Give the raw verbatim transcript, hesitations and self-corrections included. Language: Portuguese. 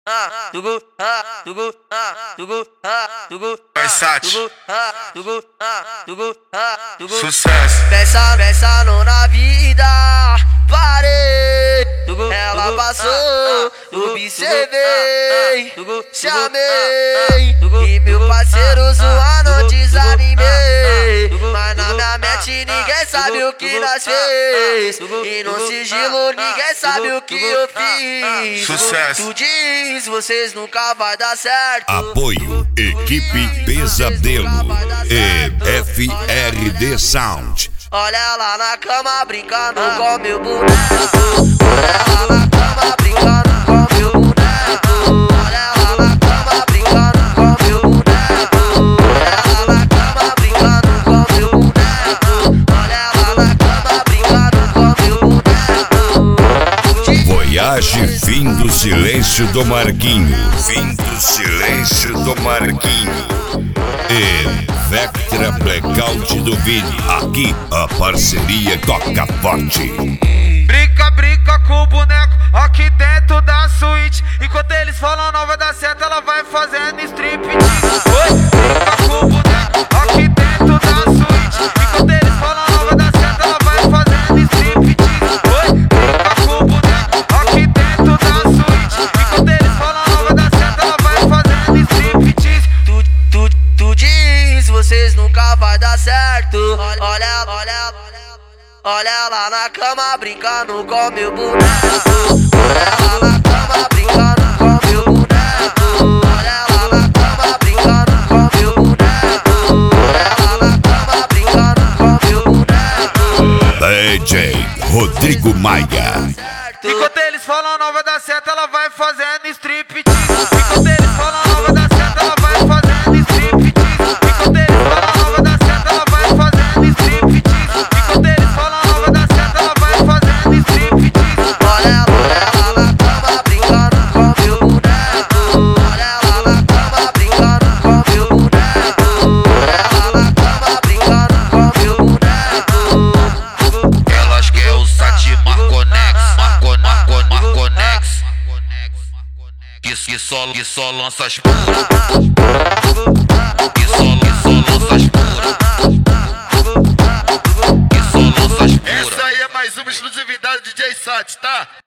tugu, tugu, tugu, tugu, Versace. tugu, tugu, tugu. Sucesso. Pensa, pensando na vida, parei. Ela passou, observei, chamei. E meu parceiro zoando, desanimei. Mas na minha mente ninguém sabe o que nós fez. E no sigilo ninguém sabe o que eu fiz. Sucesso. Tu diz, vocês nunca vai dar certo. Apoio Equipe Pesadelo e F R D Sound. Olha ela na cama brincando com meu boneco. Olha ela na cama brincando com meu boneco. Olha ela na cama brincando com meu boneco. Olha ela na cama brincando com meu boneco. Olha ela na cama brincando com meu boneco. Voyage Fim do Silêncio do Marquinho. Fim do Silêncio do Marquinho. E Vectra Blackout do Vini. Aqui a parceria toca forte. Brinca, brinca com o boneco aqui dentro da suíte. Enquanto eles falam não vai dar certo, ela vai fazendo striptease. Oi, brinca com o boneco aqui dentro da suíte. Enquanto eles falam não vai dar certo, ela vai fazendo striptease. Oi, brinca com o boneco aqui dentro da suíte. Enquanto eles falam não vai dar certo, ela vai fazendo striptease. Tu, tu, tu diz, vocês nunca vai dar certo. Olha, olha, olha, olha ela na cama brincando com meu boneco. Olha ela na cama brincando com meu boneco. Olha ela na cama brincando com meu boneco. Olha ela na cama brincando com meu boneco. D J Rodrigo Maia. Enquanto eles falam não vai dar certo, ela vai fazendo striptease. Enquanto eles falam não vai dar certo, ela vai fazendo striptease. Enquanto eles falam não vai dar certo, ela vai fazendo striptease. Enquanto eles falam não vai dar certo, ela vai fazendo striptease. Olha ela na cama brincando com meu boneco. Olha ela na cama brincando com meu boneco. Olha ela na cama brincando com meu boneco. Elas querem o Sati Marconex, Marco, Marco, Marconex, que, que, só, que só lança as puras, que só, que só lança as puras, que só lança as puras. Essa aí é mais uma exclusividade do D J Sati, tá?